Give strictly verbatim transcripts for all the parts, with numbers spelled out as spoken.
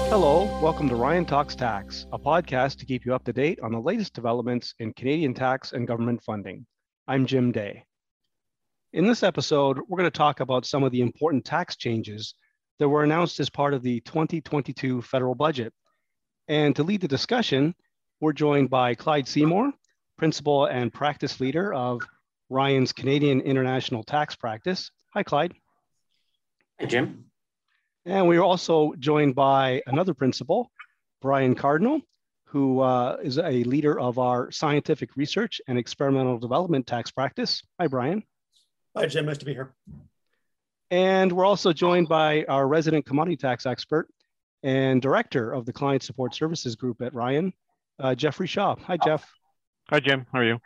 Hello, welcome to Ryan Talks Tax, a podcast to keep you up to date on the latest developments in Canadian tax and government funding. I'm Jim Day. In this episode, we're going to talk about some of the important tax changes that were announced as part of the twenty twenty-two federal budget. And to lead the discussion, we're joined by Clyde Seymour, Principal and Practice Leader of Ryan's Canadian International Tax Practice. Hi, Clyde. Hi, Jim. And we are also joined by another principal, Brian Cardinal, who uh, is a leader of our Scientific Research and Experimental Development Tax Practice. Hi, Brian. Hi, Jim. Nice to be here. And we're also joined by our resident commodity tax expert and director of the Client Support Services Group at Ryan, uh, Jeffrey Shaw. Hi, Jeff. Hi, Jim. How are you?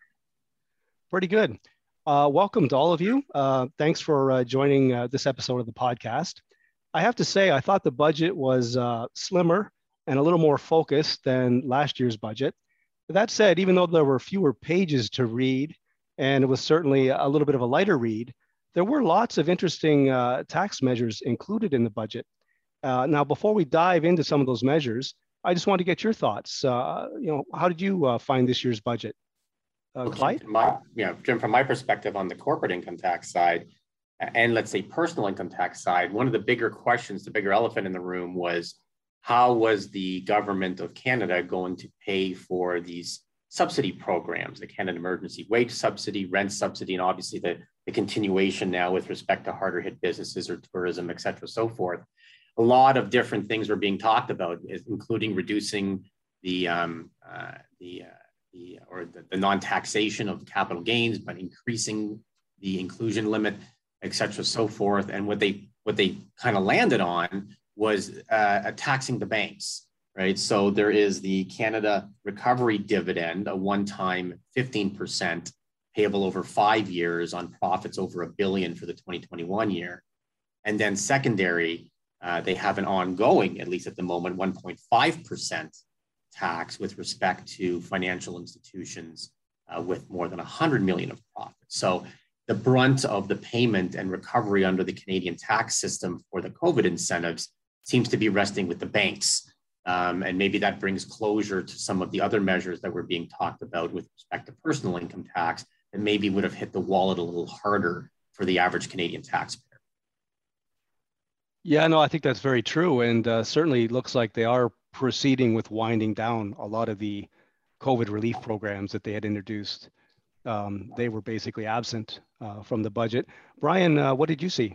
Pretty good. Uh, welcome to all of you. Uh, thanks for uh, joining uh, this episode of the podcast. I have to say, I thought the budget was uh, slimmer and a little more focused than last year's budget. That said, even though there were fewer pages to read, and it was certainly a little bit of a lighter read, there were lots of interesting uh, tax measures included in the budget. Uh, now, before we dive into some of those measures, I just want to get your thoughts. Uh, you know, how did you uh, find this year's budget? Uh, Clyde? My, you know, Jim, from my perspective on the corporate income tax side, and let's say personal income tax side, one of the bigger questions, the bigger elephant in the room was how was the government of Canada going to pay for these subsidy programs, the Canada Emergency Wage Subsidy, rent subsidy, and obviously the, the continuation now with respect to harder hit businesses or tourism, et cetera, so forth. A lot of different things were being talked about, including reducing the, um, uh, the, uh, the or the, the non-taxation of capital gains, but increasing the inclusion limit, et cetera, so forth. And what they what they kind of landed on was uh, taxing the banks, right? So there is the Canada Recovery Dividend, a one-time fifteen percent payable over five years on profits over a billion for the twenty twenty-one year. And then secondary, uh, they have an ongoing, at least at the moment, one point five percent tax with respect to financial institutions uh, with more than one hundred million of profits. So the brunt of the payment and recovery under the Canadian tax system for the COVID incentives seems to be resting with the banks. Um, and maybe that brings closure to some of the other measures that were being talked about with respect to personal income tax that maybe would have hit the wallet a little harder for the average Canadian taxpayer. Yeah, no, I think that's very true. And uh, certainly looks like they are proceeding with winding down a lot of the COVID relief programs that they had introduced. Um, they were basically absent uh, from the budget. Brian, uh, what did you see?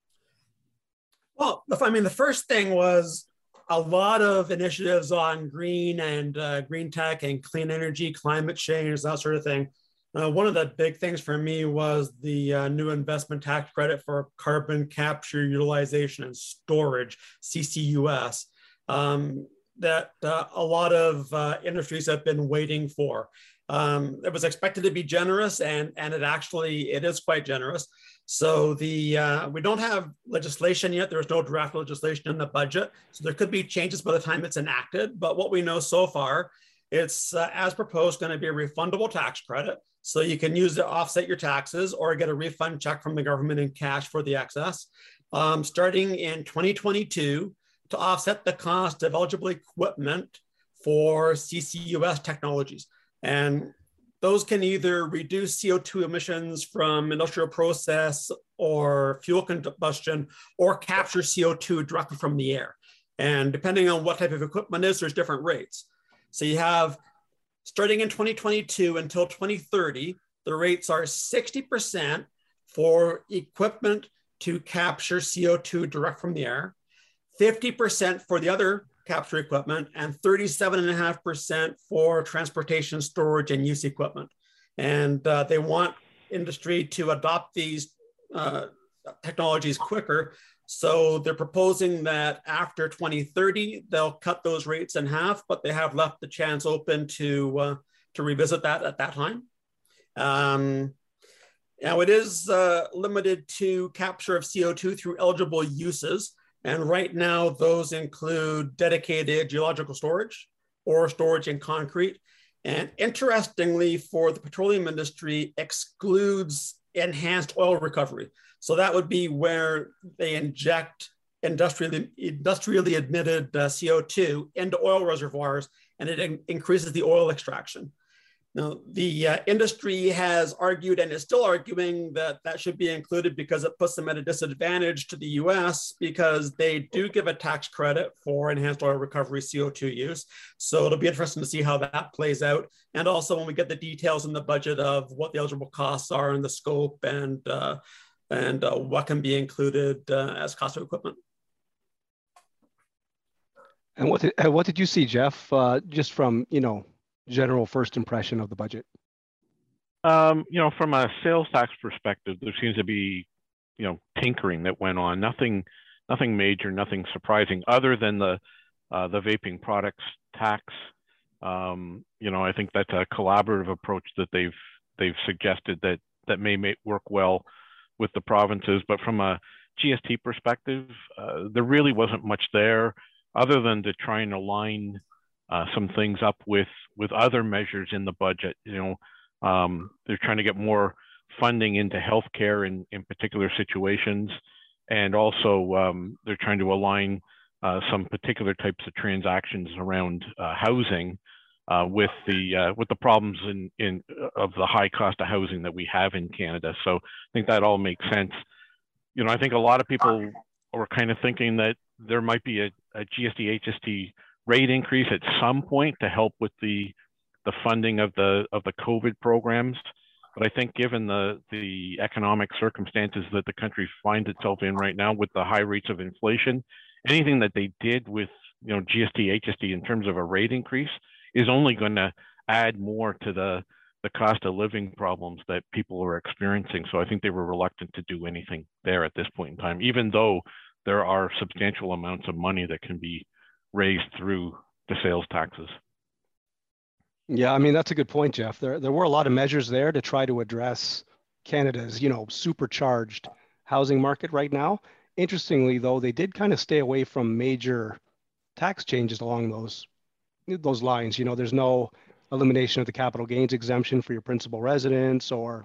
Well, I mean, the first thing was a lot of initiatives on green and uh, green tech and clean energy, climate change, that sort of thing. Uh, one of the big things for me was the uh, new investment tax credit for carbon capture, utilization, and storage, C C U S, um, that uh, a lot of uh, industries have been waiting for. Um, it was expected to be generous, and, and it actually, it is quite generous. So the uh, we don't have legislation yet. There's no draft legislation in the budget. So there could be changes by the time it's enacted. But what we know so far, it's uh, as proposed going to be a refundable tax credit. So you can use it to offset your taxes or get a refund check from the government in cash for the excess. Um, starting in twenty twenty-two to offset the cost of eligible equipment for C C U S technologies. And those can either reduce C O two emissions from industrial process or fuel combustion, or capture C O two directly from the air. And depending on what type of equipment is, there's different rates. So you have, starting in twenty twenty-two until twenty thirty, the rates are sixty percent for equipment to capture C O two direct from the air, fifty percent for the other capture equipment, and thirty-seven point five percent for transportation, storage, and use equipment. And uh, they want industry to adopt these uh, technologies quicker. So they're proposing that after twenty thirty, they'll cut those rates in half, but they have left the chance open to, uh, to revisit that at that time. Um, now it is uh, limited to capture of C O two through eligible uses. And right now, those include dedicated geological storage or storage in concrete. And interestingly, for the petroleum industry, excludes enhanced oil recovery. So that would be where they inject industrially, industrially emitted uh, C O two into oil reservoirs, and it in- increases the oil extraction. Now, the uh, industry has argued and is still arguing that that should be included because it puts them at a disadvantage to the U S because they do give a tax credit for enhanced oil recovery C O two use. So it'll be interesting to see how that plays out. And also when we get the details in the budget of what the eligible costs are and the scope and, uh, and uh, what can be included uh, as cost of equipment. And what did, what did you see, Jeff, uh, just from, you know, general first impression of the budget? Um, you know, from a sales tax perspective, there seems to be, you know, tinkering that went on. Nothing, nothing major, nothing surprising, other than the uh, the vaping products tax. Um, you know, I think that's a collaborative approach that they've they've suggested that that may, may work well with the provinces. But from a G S T perspective, uh, there really wasn't much there, other than to try and align Uh, some things up with with other measures in the budget. You know, um, they're trying to get more funding into healthcare in, in particular situations, and also um, they're trying to align uh, some particular types of transactions around uh, housing uh, with the uh, with the problems in in of the high cost of housing that we have in Canada. So I think that all makes sense. You know, I think a lot of people were kind of thinking that there might be a, a G S T H S T rate increase at some point to help with the the funding of the of the COVID programs. But I think given the the economic circumstances that the country finds itself in right now with the high rates of inflation, anything that they did with, you know, G S T, H S T in terms of a rate increase is only going to add more to the the cost of living problems that people are experiencing. So I think they were reluctant to do anything there at this point in time, even though there are substantial amounts of money that can be raised through the sales taxes. Yeah, I mean, that's a good point, Jeff. There, there were a lot of measures there to try to address Canada's, you know, supercharged housing market right now. Interestingly, though, they did kind of stay away from major tax changes along those, those lines. You know, there's no elimination of the capital gains exemption for your principal residence, or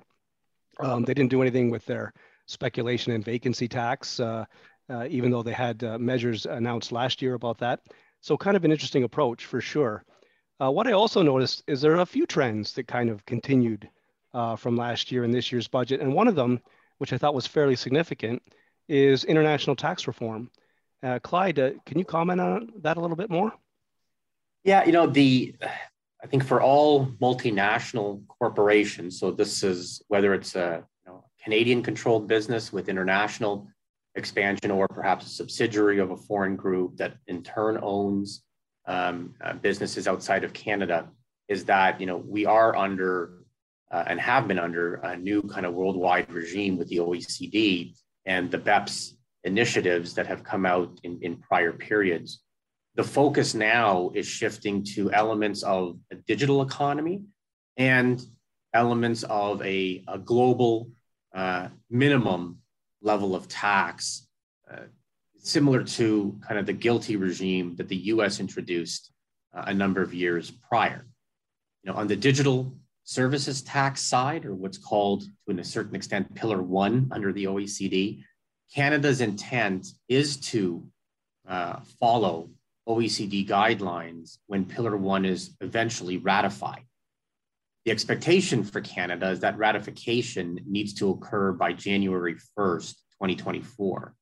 um, they didn't do anything with their speculation and vacancy tax, uh, uh, even though they had uh, measures announced last year about that. So kind of an interesting approach for sure. Uh, what I also noticed is there are a few trends that kind of continued uh, from last year in this year's budget. And one of them, which I thought was fairly significant, is international tax reform. Uh, Clyde, uh, can you comment on that a little bit more? Yeah, you know, the I think for all multinational corporations, so this is whether it's a you know, Canadian-controlled business with international expansion, or perhaps a subsidiary of a foreign group that in turn owns um, uh, businesses outside of Canada, is that, you know, we are under uh, and have been under a new kind of worldwide regime with the O E C D and the BEPS initiatives that have come out in, in prior periods. The focus now is shifting to elements of a digital economy and elements of a, a global uh, minimum level of tax, uh, similar to kind of the GILTI regime that the U S introduced uh, a number of years prior. You know, on the digital services tax side, or what's called to a certain extent Pillar One under the O E C D, Canada's intent is to uh, follow O E C D guidelines when Pillar One is eventually ratified. The expectation for Canada is that ratification needs to occur by January first, twenty twenty-four.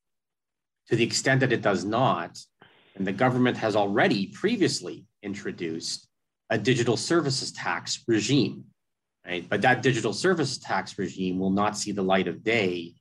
To the extent that it does not, and the government has already previously introduced a digital services tax regime, right? But that digital services tax regime will not see the light of day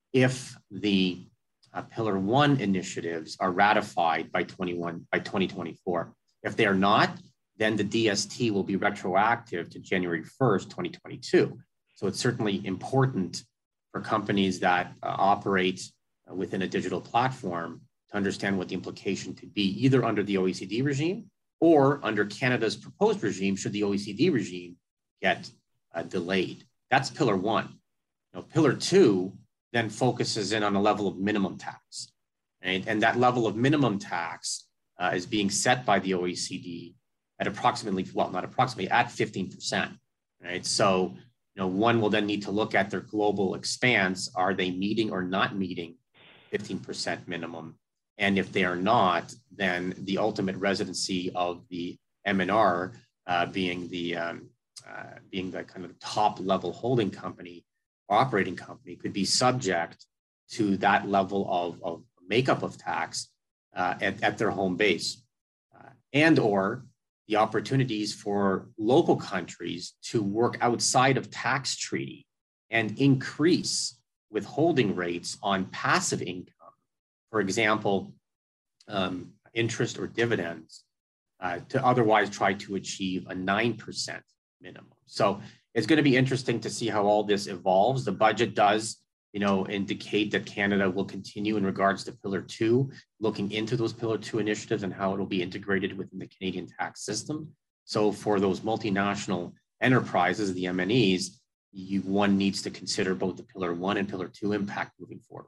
if the uh, Pillar One initiatives are ratified by twenty-one by twenty twenty-four. If they are not, then the D S T will be retroactive to January first, twenty twenty-two. So it's certainly important for companies that uh, operate uh, within a digital platform to understand what the implication could be, either under the O E C D regime or under Canada's proposed regime, should the O E C D regime get uh, delayed. That's Pillar One. Now, Pillar Two then focuses in on a level of minimum tax, right? And that level of minimum tax uh, is being set by the O E C D at approximately, well, not approximately, at fifteen percent, right? So, you know, one will then need to look at their global expanse. Are they meeting or not meeting fifteen percent minimum? And if they are not, then the ultimate residency of the M and R, uh, being the um, uh, being the kind of top level holding company, operating company, could be subject to that level of, of makeup of tax uh, at, at their home base, uh, and or the opportunities for local countries to work outside of tax treaty and increase withholding rates on passive income. For example, um, interest or dividends, uh, to otherwise try to achieve a nine percent minimum. So it's going to be interesting to see how all this evolves. The budget does, you know, indicate that Canada will continue in regards to Pillar Two, looking into those Pillar Two initiatives and how it will be integrated within the Canadian tax system. So for those multinational enterprises, the M and Es, you, one needs to consider both the Pillar One and Pillar Two impact moving forward.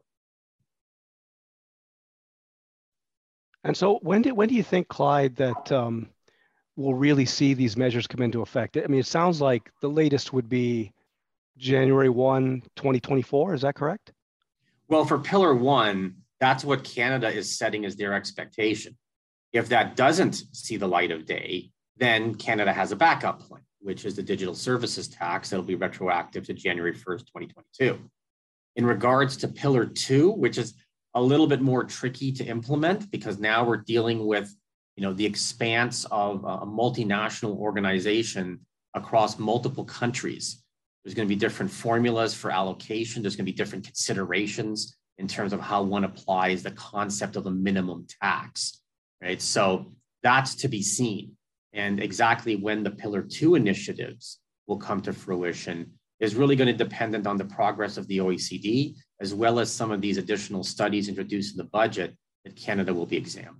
And so when do, when do you think, Clyde, that um, we'll really see these measures come into effect? I mean, it sounds like the latest would be January first, twenty twenty-four. Is that correct? Well, for Pillar One, that's what Canada is setting as their expectation. If that doesn't see the light of day, then Canada has a backup plan, which is the digital services tax that'll be retroactive to January first, twenty twenty-two. In regards to Pillar Two, which is a little bit more tricky to implement because now we're dealing with, you know, the expanse of a multinational organization across multiple countries. There's going to be different formulas for allocation. There's going to be different considerations in terms of how one applies the concept of a minimum tax, right? So that's to be seen. And exactly when the Pillar Two initiatives will come to fruition is really going to depend on the progress of the O E C D, as well as some of these additional studies introduced in the budget that Canada will be examined.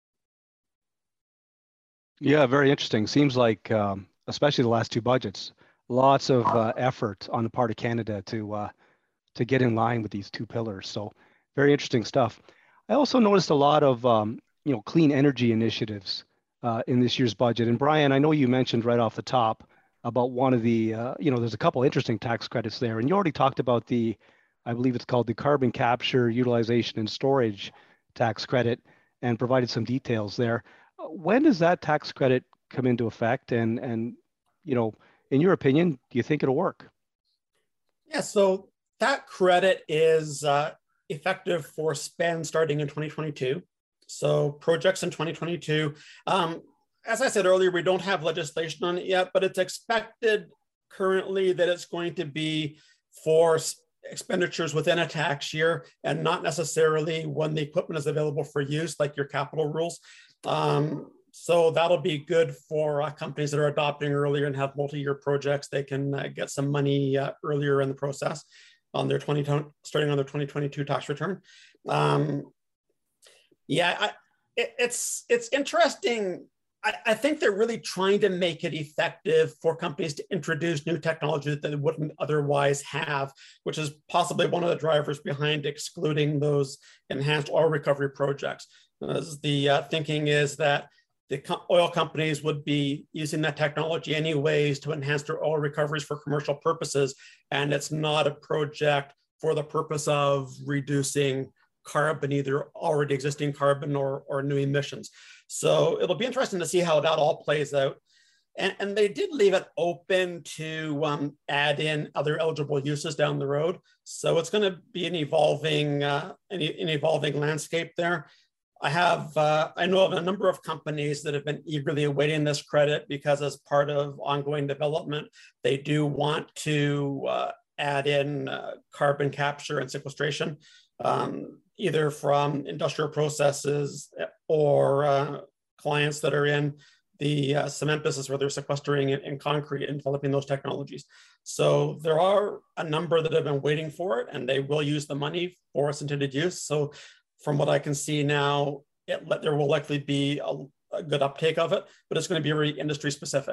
Yeah, very interesting. Seems like, um, especially the last two budgets, lots of uh, effort on the part of Canada to uh, to get in line with these two pillars. So very interesting stuff. I also noticed a lot of um, you know, clean energy initiatives uh, in this year's budget. And Brian, I know you mentioned right off the top about one of the, uh, you know, there's a couple interesting tax credits there. And you already talked about the, I believe it's called the carbon capture, utilization, and storage tax credit, and provided some details there. When does that tax credit come into effect? And, and you know, in your opinion, do you think it'll work? Yeah, so that credit is uh, effective for spend starting in twenty twenty-two. So projects in twenty twenty-two. Um, as I said earlier, we don't have legislation on it yet, but it's expected currently that it's going to be for expenditures within a tax year and not necessarily when the equipment is available for use, like your capital rules. Um, so that'll be good for uh, companies that are adopting earlier and have multi-year projects. They can uh, get some money uh, earlier in the process on their twenty starting on their twenty twenty-two tax return. Um, yeah, I, it, it's it's interesting. I, I think they're really trying to make it effective for companies to introduce new technology that they wouldn't otherwise have, which is possibly one of the drivers behind excluding those enhanced oil recovery projects. As the uh, thinking is that the co oil companies would be using that technology anyways to enhance their oil recoveries for commercial purposes, and it's not a project for the purpose of reducing carbon, either already existing carbon or, or new emissions. So it'll be interesting to see how that all plays out. And, and they did leave it open to um, add in other eligible uses down the road. So it's going to be an evolving, uh, an, an evolving landscape there. I have, uh, I know of a number of companies that have been eagerly awaiting this credit because as part of ongoing development, they do want to uh, add in uh, carbon capture and sequestration, um, either from industrial processes or uh, clients that are in the uh, cement business where they're sequestering in, in concrete and developing those technologies. So there are a number that have been waiting for it and they will use the money for its intended use. So from what I can see now, it, there will likely be a, a good uptake of it, but it's going to be very industry specific.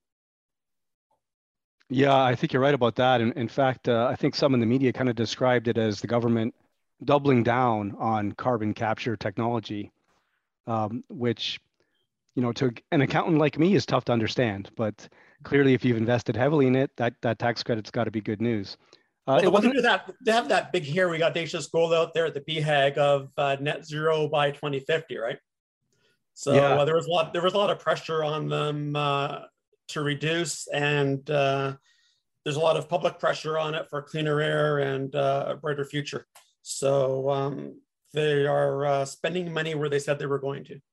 Yeah, I think you're right about that. And in fact, uh, I think some in the media kind of described it as the government doubling down on carbon capture technology, um, which, you know, to an accountant like me is tough to understand. But clearly, if you've invested heavily in it, that, that tax credit's got to be good news. Uh, well, it wasn't. They, do that, they have that big hairy audacious goal out there at the B HAG of uh, net zero by twenty fifty, right? So Yeah. uh, there was a lot. There was a lot of pressure on them uh, to reduce, and uh, there's a lot of public pressure on it for cleaner air and uh, a brighter future. So um, they are uh, spending money where they said they were going to.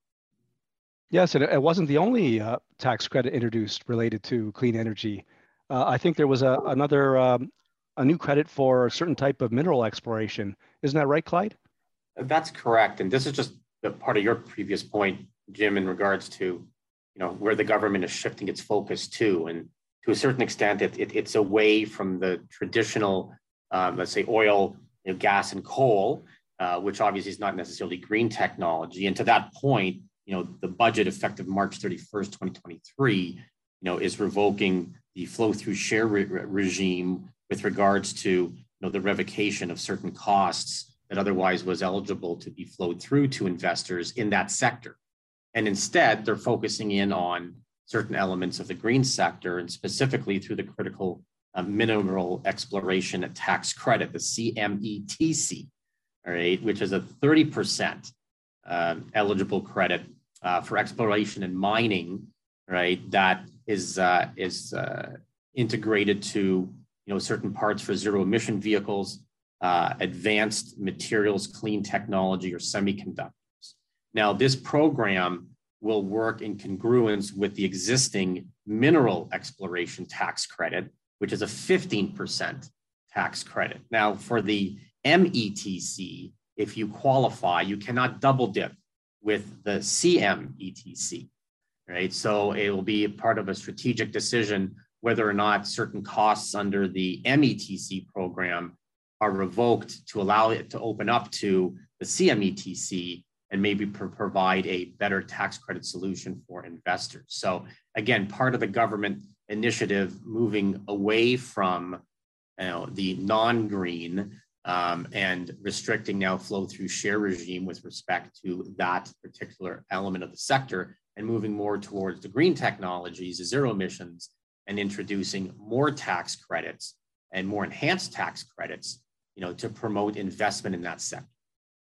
Yes, and it wasn't the only uh, tax credit introduced related to clean energy. Uh, I think there was a, another um, a new credit for a certain type of mineral exploration. Isn't that right, Clyde? That's correct. And this is just the part of your previous point, Jim, in regards to, you know, where the government is shifting its focus to. And to a certain extent, it, it, it's away from the traditional, um, let's say, oil, you know, gas and coal, uh, which obviously is not necessarily green technology. And to that point, you know, the budget effective March thirty-first, twenty twenty-three, you know, is revoking the flow-through share re- regime with regards to, you know, the revocation of certain costs that otherwise was eligible to be flowed through to investors in that sector. And instead, they're focusing in on certain elements of the green sector, and specifically through the critical uh, mineral exploration tax credit, the C M E T C, all right, which is a thirty percent uh, eligible credit uh, for exploration and mining, right, that is, uh, is uh, integrated to, you know, certain parts for zero emission vehicles, uh, advanced materials, clean technology, or semiconductors. Now, this program will work in congruence with the existing mineral exploration tax credit, which is a fifteen percent tax credit. Now, for the M E T C, if you qualify, you cannot double dip with the C M E T C, right? So it will be a part of a strategic decision whether or not certain costs under the M E T C program are revoked to allow it to open up to the C M E T C and maybe pro- provide a better tax credit solution for investors. So again, part of the government initiative moving away from, you know, the non-green um, and restricting now flow-through share regime with respect to that particular element of the sector, and moving more towards the green technologies, the zero emissions, and introducing more tax credits and more enhanced tax credits, you know, to promote investment in that sector.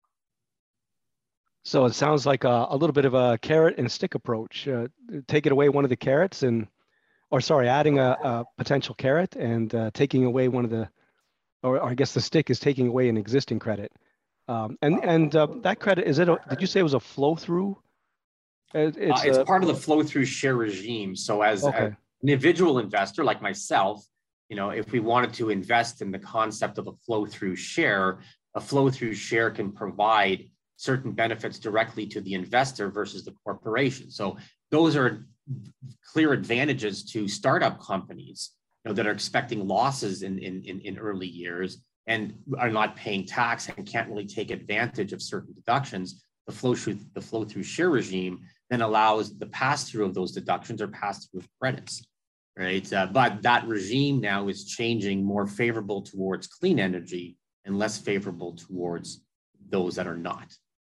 So it sounds like a, a little bit of a carrot and stick approach. Uh, taking away one of the carrots and, or sorry, adding a, a potential carrot and uh, taking away one of the, or, or I guess the stick is taking away an existing credit. Um, and and uh, that credit, is it, a, did you say it was a flow through? It's, uh, it's a, part of the flow through share regime. So as okay. a, an individual investor like myself, you know, if we wanted to invest in the concept of a flow through share, a flow through share can provide certain benefits directly to the investor versus the corporation. So those are clear advantages to startup companies, you know, that are expecting losses in, in, in, in early years and are not paying tax and can't really take advantage of certain deductions. The flow through the flow through share regime then allows the pass through of those deductions or pass through of credits, right? Uh, but that regime now is changing, more favorable towards clean energy and less favorable towards those that are not.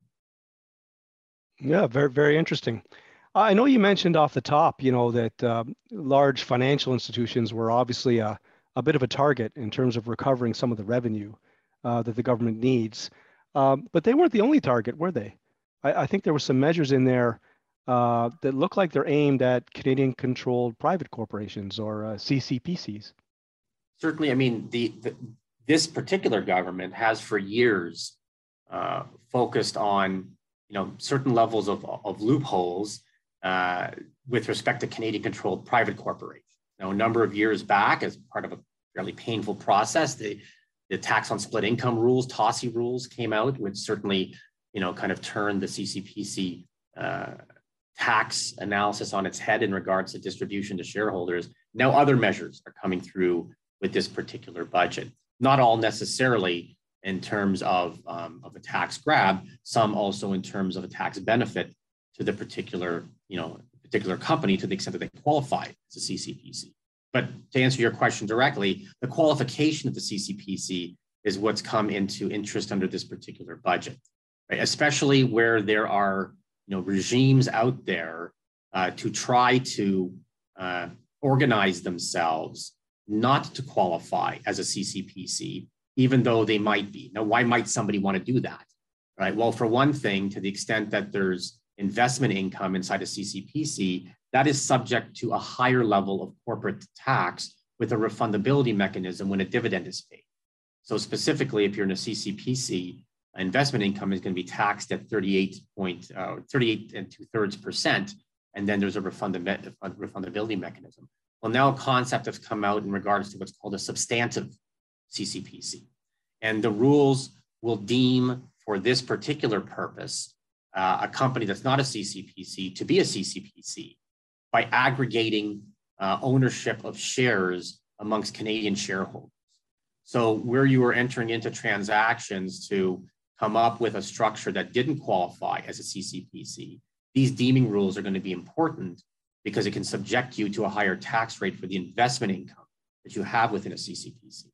Yeah, very, very interesting. I know you mentioned off the top, you know, that uh, large financial institutions were obviously a, a bit of a target in terms of recovering some of the revenue uh, that the government needs. Um, but they weren't the only target, were they? I, I think there were some measures in there uh, that look like they're aimed at Canadian-controlled private corporations or uh, C C P Cs. Certainly, I mean, the, the this particular government has for years uh, focused on, you know, certain levels of, of loopholes uh, with respect to Canadian-controlled private corporations. Now, a number of years back, as part of a fairly painful process, the, the tax on split income rules, T O S I rules, came out, which certainly, you know, kind of turned the C C P C uh, tax analysis on its head in regards to distribution to shareholders. Now, other measures are coming through with this particular budget. Not all necessarily in terms of, um, of a tax grab, some also in terms of a tax benefit to the particular, you know, particular company to the extent that they qualify as a C C P C. But to answer your question directly, the qualification of the C C P C is what's come into interest under this particular budget, right? Especially where there are, you know, regimes out there uh, to try to uh, organize themselves not to qualify as a C C P C, even though they might be. Now, why might somebody want to do that? Right? Well, for one thing, to the extent that there's investment income inside a C C P C, that is subject to a higher level of corporate tax with a refundability mechanism when a dividend is paid. So specifically, if you're in a C C P C, investment income is going to be taxed at thirty-eight point, uh, thirty-eight and two thirds percent, and then there's a refundability mechanism. Well, now a concept has come out in regards to what's called a substantive C C P C. And the rules will deem for this particular purpose, uh, a company that's not a C C P C to be a C C P C by aggregating uh, ownership of shares amongst Canadian shareholders. So where you are entering into transactions to come up with a structure that didn't qualify as a C C P C, these deeming rules are going to be important because it can subject you to a higher tax rate for the investment income that you have within a C C P C.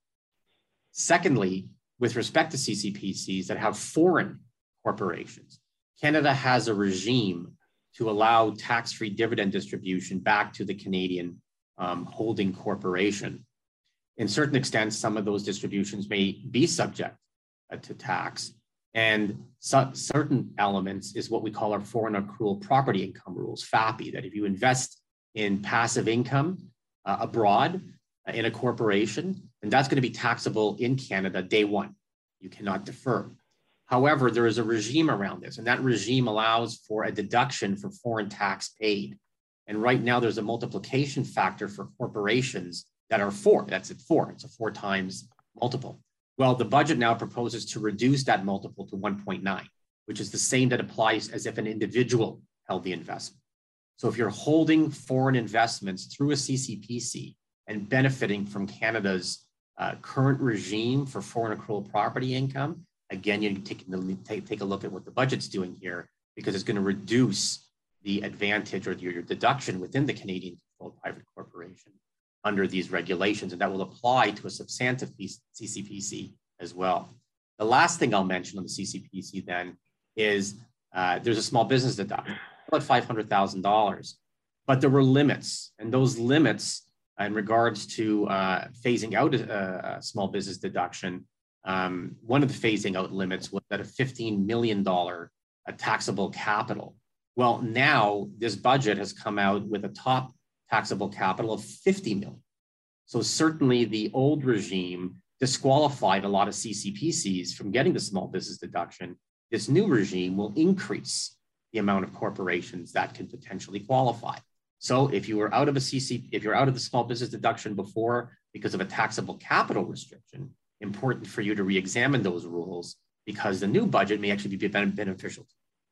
Secondly, with respect to C C P Cs that have foreign corporations, Canada has a regime to allow tax-free dividend distribution back to the Canadian um, holding corporation. In certain extent, some of those distributions may be subject uh, to tax, and so, certain elements is what we call our foreign accrual property income rules, F A P I, that if you invest in passive income uh, abroad uh, in a corporation, then that's going to be taxable in Canada day one. You cannot defer. However, there is a regime around this, and that regime allows for a deduction for foreign tax paid. And right now, there's a multiplication factor for corporations that are four. That's at four. It's a four times multiple. Well, the budget now proposes to reduce that multiple to one point nine, which is the same that applies as if an individual held the investment. So if you're holding foreign investments through a C C P C and benefiting from Canada's uh, current regime for foreign accrual property income, again, you take, take, take a look at what the budget's doing here, because it's going to reduce the advantage or your, your deduction within the Canadian controlled private corporation under these regulations, and that will apply to a substantive C C P C as well. The last thing I'll mention on the C C P C then is uh, there's a small business deduction, about five hundred thousand dollars, but there were limits, and those limits in regards to uh, phasing out a, a small business deduction, um, one of the phasing out limits was at a fifteen million dollars a taxable capital. Well, now this budget has come out with a top taxable capital of fifty million. So certainly the old regime disqualified a lot of C C P Cs from getting the small business deduction. This new regime will increase the amount of corporations that can potentially qualify. So if you were out of a C C, if you're out of the small business deduction before because of a taxable capital restriction, important for you to re-examine those rules because the new budget may actually be beneficial.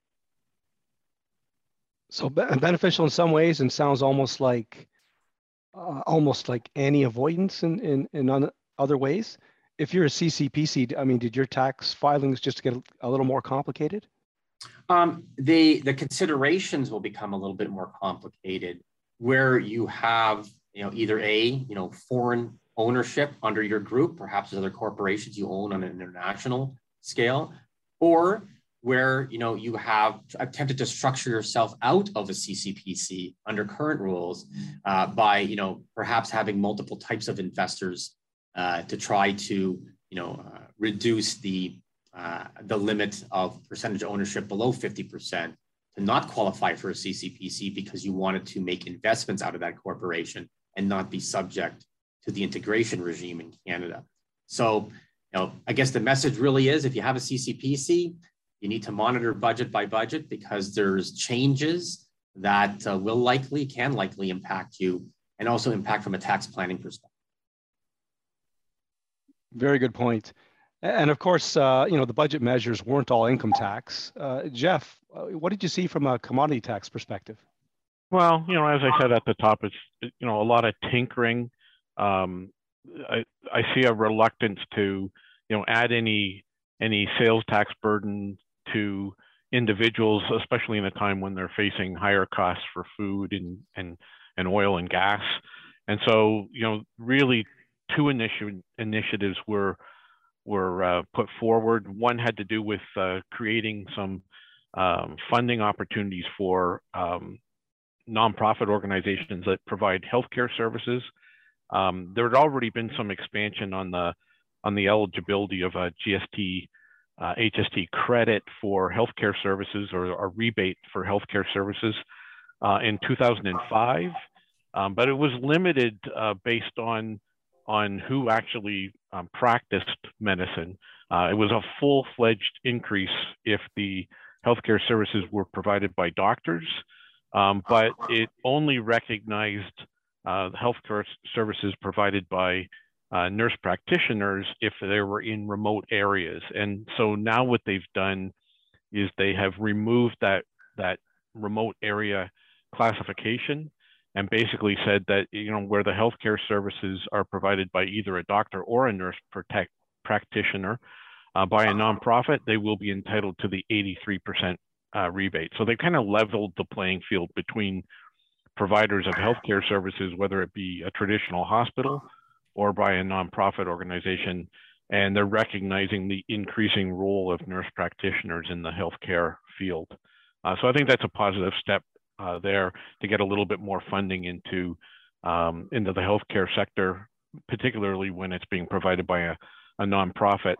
So beneficial in some ways, and sounds almost like uh, almost like any avoidance in in, in other ways. If you're a C C P C, I mean, did your tax filings just get a little more complicated? Um, the the considerations will become a little bit more complicated, where you have you know either a you know foreign ownership under your group, perhaps other corporations you own on an international scale, or where you know you have attempted to structure yourself out of a C C P C under current rules uh, by you know perhaps having multiple types of investors uh, to try to you know uh, reduce the uh, the limit of percentage ownership below fifty percent to not qualify for a C C P C because you wanted to make investments out of that corporation and not be subject to the integration regime in Canada. So you know I guess the message really is if you have a C C P C, you need to monitor budget by budget because there's changes that uh, will likely, can likely impact you and also impact from a tax planning perspective. Very good point. And of course, uh, you know, the budget measures weren't all income tax. Uh, Jeff, uh, what did you see from a commodity tax perspective? Well, you know, as I said at the top, it's, you know, a lot of tinkering. Um, I, I see a reluctance to, you know, add any any sales tax burden to individuals, especially in a time when they're facing higher costs for food and and and oil and gas. And so, you know, really two initi initiatives were were uh, put forward. One had to do with uh, creating some um, funding opportunities for um, nonprofit organizations that provide healthcare services Um, there had already been some expansion on the on the eligibility of a G S T, uh, H S T credit for healthcare services, or a rebate for healthcare services uh, in two thousand five, um, but it was limited uh, based on on who actually um, practiced medicine. Uh, it was a full-fledged increase if the healthcare services were provided by doctors, um, but it only recognized uh, healthcare services provided by uh, nurse practitioners if they were in remote areas. And so now what they've done is they have removed that, that remote area classification, and basically said that, you know, where the healthcare services are provided by either a doctor or a nurse protect, practitioner uh, by a nonprofit, they will be entitled to the eighty-three percent uh, rebate. So they kind of leveled the playing field between providers of healthcare services, whether it be a traditional hospital or by a nonprofit organization, and they're recognizing the increasing role of nurse practitioners in the healthcare field. Uh, so I think that's a positive step Uh, there to get a little bit more funding into um, into the healthcare sector, particularly when it's being provided by a, a nonprofit.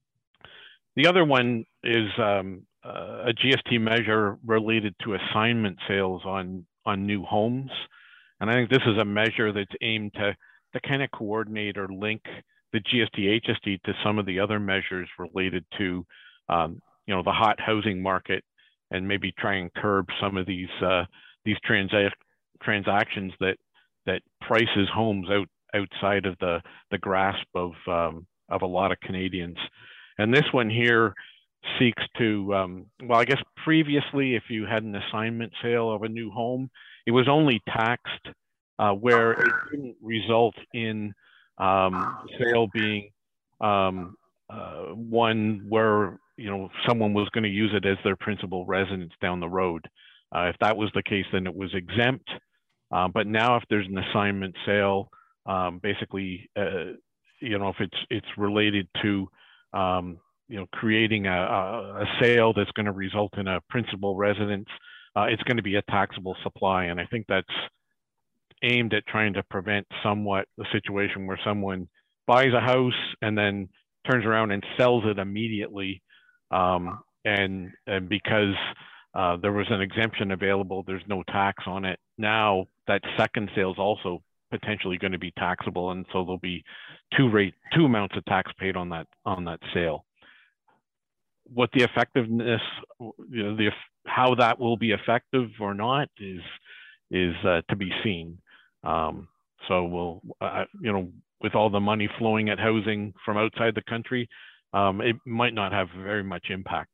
The other one is um, uh, a G S T measure related to assignment sales on on new homes, and I think this is a measure that's aimed to to kind of coordinate or link the G S T H S T to some of the other measures related to um, you know, the hot housing market, and maybe try and curb some of these uh, these transa transactions that that prices homes out outside of the the grasp of um, of a lot of Canadians. And this one here seeks to um, well, I guess previously, if you had an assignment sale of a new home, it was only taxed uh, where it didn't result in um, sale being um, uh, one where, you know, someone was going to use it as their principal residence down the road. Uh, if that was the case, then it was exempt. Uh, but now, if there's an assignment sale, um, basically, uh, you know, if it's it's related to, um, you know, creating a, a, a sale that's going to result in a principal residence, uh, it's going to be a taxable supply. And I think that's aimed at trying to prevent somewhat the situation where someone buys a house and then turns around and sells it immediately. Um, and, and because uh, there was an exemption available, there's no tax on it. Now that second sale is also potentially going to be taxable, and so there'll be two rate, two amounts of tax paid on that on that sale. What the effectiveness, you know, the how that will be effective or not is is uh, to be seen. Um, so we'll, uh, you know, with all the money flowing at housing from outside the country, Um, it might not have very much impact.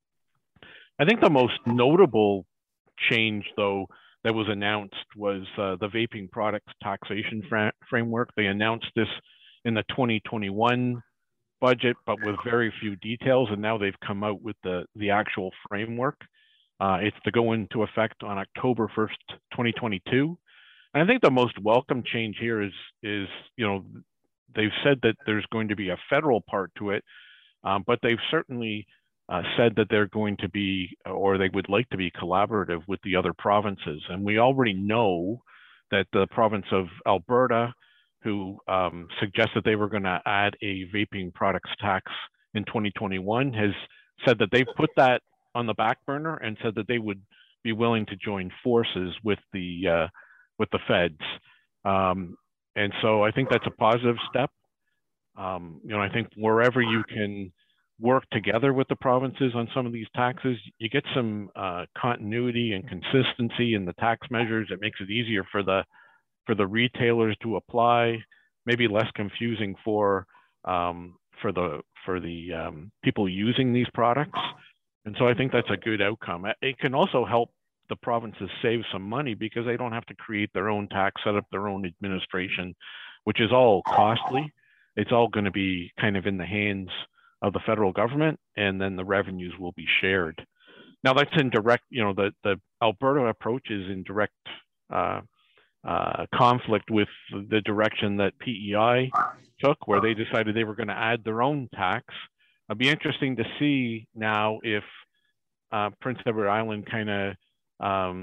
I think the most notable change, though, that was announced was uh, the vaping products taxation fra framework. They announced this in the twenty twenty-one budget, but with very few details, and now they've come out with the, the actual framework. Uh, it's to go into effect on October first, twenty twenty-two. And I think the most welcome change here is, is, you know, they've said that there's going to be a federal part to it, um, but they've certainly uh, said that they're going to be, or they would like to be, collaborative with the other provinces. And we already know that the province of Alberta, who um, suggested they were going to add a vaping products tax in twenty twenty-one, has said that they put that on the back burner and said that they would be willing to join forces with the uh, with the feds. Um, And so I think that's a positive step. Um, you know, I think wherever you can work together with the provinces on some of these taxes, you get some uh, continuity and consistency in the tax measures. It makes it easier for the for the retailers to apply, maybe less confusing for um, for the for the um, people using these products. And so I think that's a good outcome. It can also help the provinces save some money because they don't have to create their own tax, set up their own administration, which is all costly. It's all going to be kind of in the hands of the federal government, and then the revenues will be shared. Now that's in direct, you know, the, the Alberta approach is in direct uh, uh, conflict with the direction that P E I took, where they decided they were going to add their own tax. It'll be interesting to see now if uh, Prince Edward Island kind of um,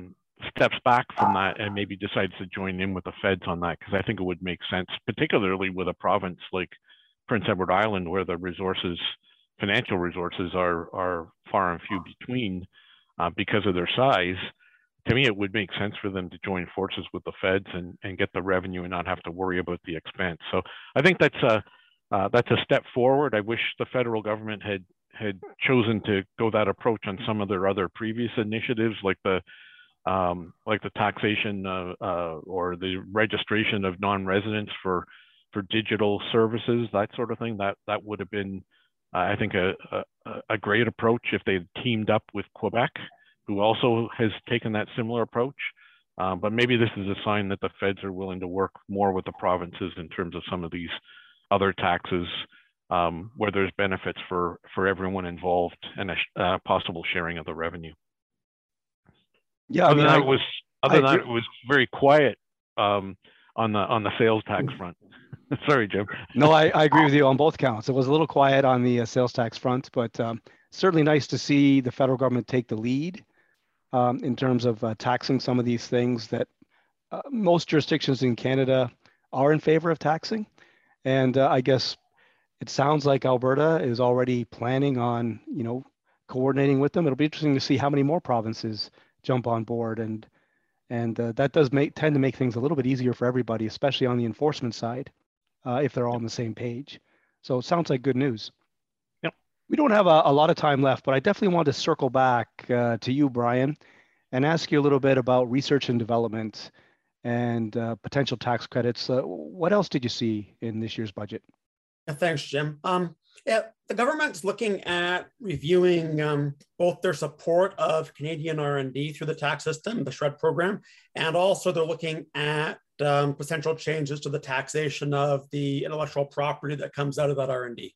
steps back from that and maybe decides to join in with the feds on that, because I think it would make sense, particularly with a province like Prince Edward Island, where the resources, financial resources, are are far and few between uh, because of their size. To me, it would make sense for them to join forces with the feds and, and get the revenue and not have to worry about the expense. So I think that's a uh, that's a step forward. I wish the federal government had had chosen to go that approach on some of their other previous initiatives, like the um, like the taxation uh, uh, or the registration of non-residents for for digital services, that sort of thing. That that would have been, uh, I think, a, a a great approach if they had teamed up with Quebec, who also has taken that similar approach. Um, but maybe this is a sign that the feds are willing to work more with the provinces in terms of some of these other taxes um, where there's benefits for, for everyone involved and a uh, possible sharing of the revenue. Yeah, I other mean, than I, that, it was other than I, that, it was very quiet um, on the on the sales tax front. Sorry, Jim. No, I, I agree with you on both counts. It was a little quiet on the uh, sales tax front, but um, certainly nice to see the federal government take the lead um, in terms of uh, taxing some of these things that uh, most jurisdictions in Canada are in favor of taxing. And uh, I guess it sounds like Alberta is already planning on, you know, coordinating with them. It'll be interesting to see how many more provinces jump on board, and and uh, that does make tend to make things a little bit easier for everybody, especially on the enforcement side, uh, if they're all on the same page. So it sounds like good news. Yep. We don't have a, a lot of time left, but I definitely want to circle back uh, to you, Brian, and ask you a little bit about research and development and uh, potential tax credits. Uh, what else did you see in this year's budget? Yeah, thanks, Jim. Um, yeah, the government's looking at reviewing um, both their support of Canadian R and D through the tax system, the SHRED program, and also they're looking at um, potential changes to the taxation of the intellectual property that comes out of that R and D.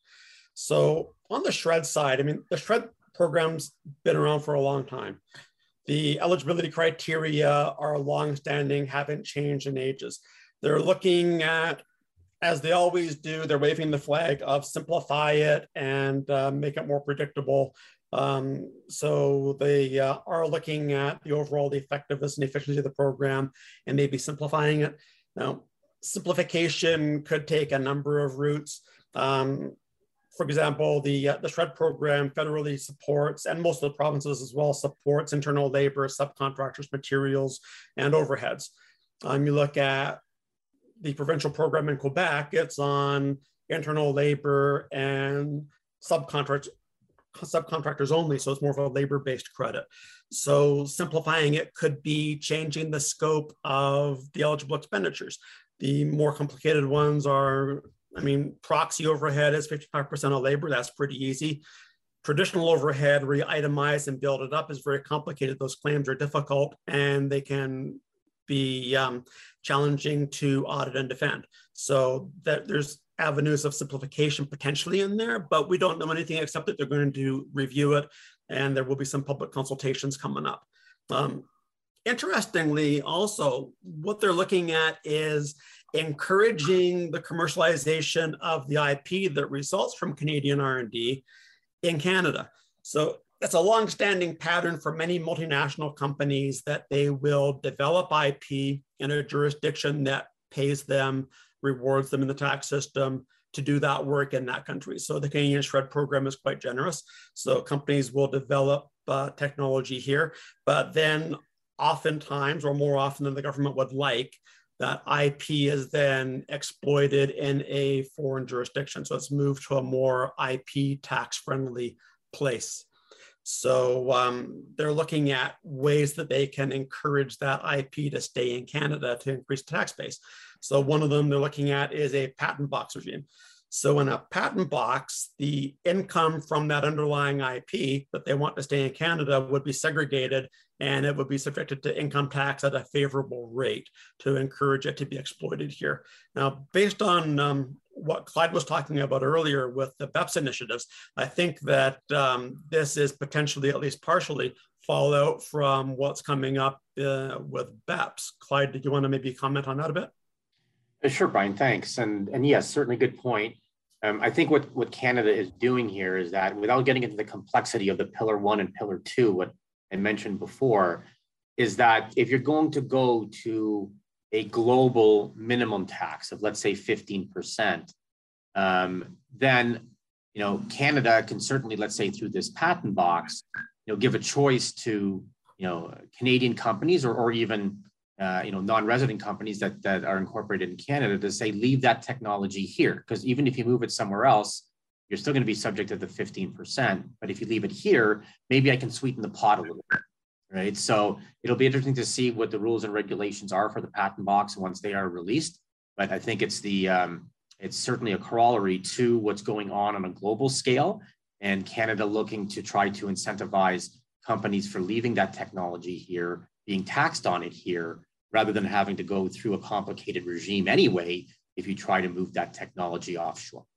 So on the SHRED side, I mean, the SHRED program's been around for a long time. The eligibility criteria are longstanding, haven't changed in ages. They're looking at, as they always do, they're waving the flag of simplify it and uh, make it more predictable. Um, so they uh, are looking at the overall the effectiveness and efficiency of the program and maybe simplifying it. Now, simplification could take a number of routes. Um, For example, the, uh, the SHRED program federally supports, and most of the provinces as well, supports internal labor, subcontractors, materials, and overheads. Um, you look at the provincial program in Quebec, it's on internal labor and subcontractors, subcontractors only, so it's more of a labor-based credit. So simplifying it could be changing the scope of the eligible expenditures. The more complicated ones are, I mean, proxy overhead is fifty-five percent of labor. That's pretty easy. Traditional overhead, where you itemize and build it up, is very complicated. Those claims are difficult and they can be um, challenging to audit and defend. So that there's avenues of simplification potentially in there, but we don't know anything except that they're going to review it and there will be some public consultations coming up. Um, interestingly, also, what they're looking at is encouraging the commercialization of the I P that results from Canadian R and D in Canada. So it's a long-standing pattern for many multinational companies that they will develop I P in a jurisdiction that pays them, rewards them in the tax system to do that work in that country. So the Canadian SHRED program is quite generous. So companies will develop uh, technology here, but then oftentimes, or more often than the government would like, that I P is then exploited in a foreign jurisdiction. So it's moved to a more I P tax-friendly place. So um, they're looking at ways that they can encourage that I P to stay in Canada to increase the tax base. So one of them they're looking at is a patent box regime. So in a patent box, the income from that underlying I P that they want to stay in Canada would be segregated and it would be subjected to income tax at a favorable rate to encourage it to be exploited here. Now, based on um, what Clyde was talking about earlier with the B E P S initiatives, I think that um, this is potentially, at least partially, fallout from what's coming up uh, with B E P S. Clyde, did you want to maybe comment on that a bit? Sure, Brian, thanks. And, and yes, certainly good point. Um, I think what, what Canada is doing here is that without getting into the complexity of the pillar one and pillar two, what I mentioned before, is that if you're going to go to a global minimum tax of, let's say, fifteen percent, um, then, you know, Canada can certainly, let's say, through this patent box, you know, give a choice to, you know, Canadian companies or, or even, uh, you know, non-resident companies that, that are incorporated in Canada to say, leave that technology here. Because even if you move it somewhere else, you're still going to be subject to the fifteen percent. But if you leave it here, maybe I can sweeten the pot a little bit, right? So it'll be interesting to see what the rules and regulations are for the patent box once they are released. But I think it's the um, it's certainly a corollary to what's going on on a global scale, and Canada looking to try to incentivize companies for leaving that technology here, being taxed on it here, rather than having to go through a complicated regime anyway if you try to move that technology offshore.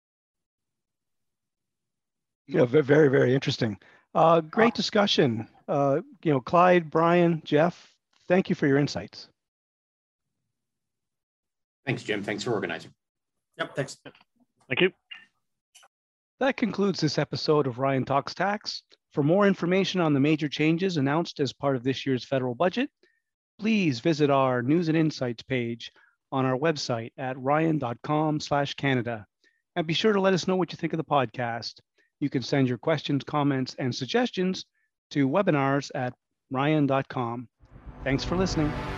Yeah, very, very interesting. Uh, great discussion. Uh, you know, Clyde, Brian, Jeff, thank you for your insights. Thanks, Jim. Thanks for organizing. Yep, thanks. Thank you. That concludes this episode of Ryan Talks Tax. For more information on the major changes announced as part of this year's federal budget, please visit our News and Insights page on our website at ryan.com slash Canada. And be sure to let us know what you think of the podcast. You can send your questions, comments, and suggestions to webinars at ryan dot com. Thanks for listening.